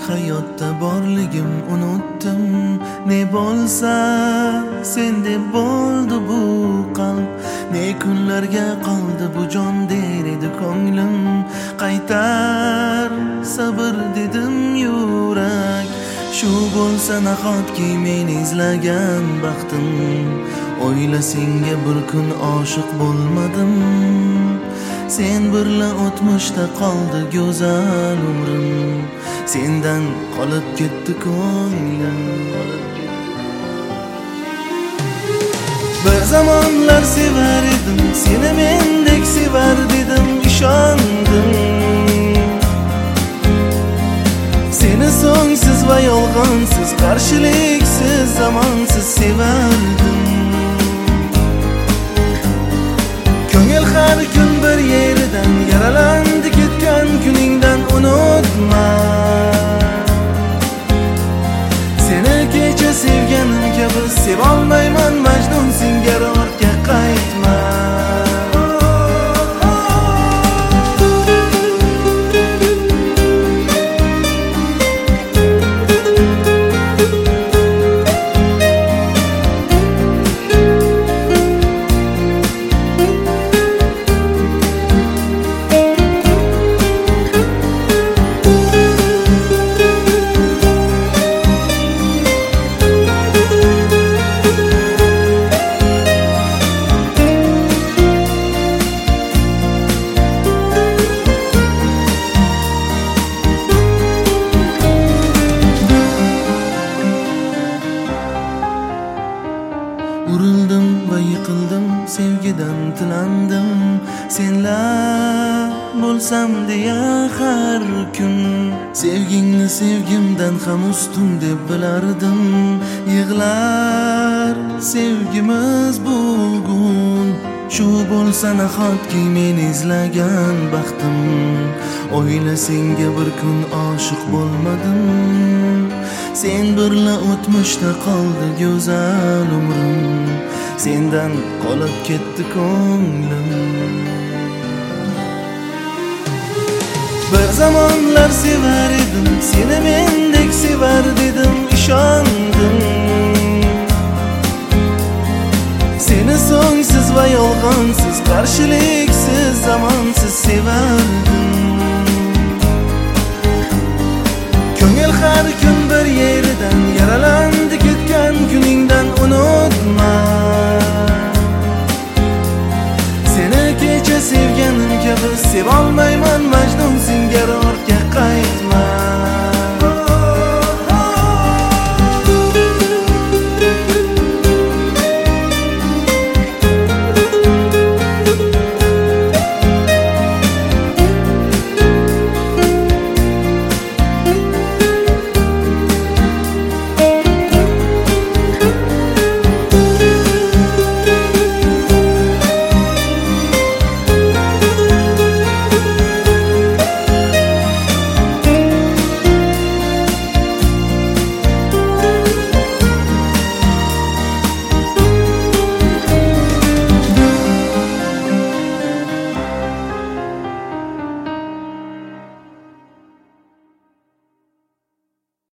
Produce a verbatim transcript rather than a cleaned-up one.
hayotda borligim unutdim. Ne bo'lsa sen deb bo'ldi bu qalb, ne kunlarga qoldi bu jon der edi ko'nglim. Qaytar sabr dedim yurak, shu bo'lsa nahotki men izlagan baxtim. O'yla senga bir kun oshiq bo'lmadim, sen birla o'tmishda qoldi go'zal umrim. Sendan qolib ketdi ko'nglim. Bir zamonlar sevar edim, seni mendek sevar dedim, ishondim. Seni so'ngsiz va yolg'onsiz, qarshiliksiz, zamonsiz sevardim. Ko'ngil har kun bir yeridan yaralandi, ketgan kuningdan unutma. Seni kecha sevganim kabi sevolmayman, Majnun singari ortga qaytma. Urildim va yiqildim, sevgidan tilandim. Senlar bo'lsam deya har kun, sevgingni sevgimdan ham ustun deb bilardim. Yig'lar sevgimiz bugun, shu bo'lsa nahotki men izlagan baxtim. O'yla senga bir kun oshiq bo'lmadim, sen birla o'tmishda qoldi go'zal umrim. Sendan qolib ketdi ko'nglim. Bir zamonlar sevar edim, seni mendek sevar dedim, ishondim. Seni so'ngsiz va yolg'onsiz, qarshiliksiz, zamonsiz sevardim. Ko'ngil har kun bir yeridan yaralandi, ketgan kuningdan unutma. Seni kecha sevganim kabi sevolmayman, Majnun singari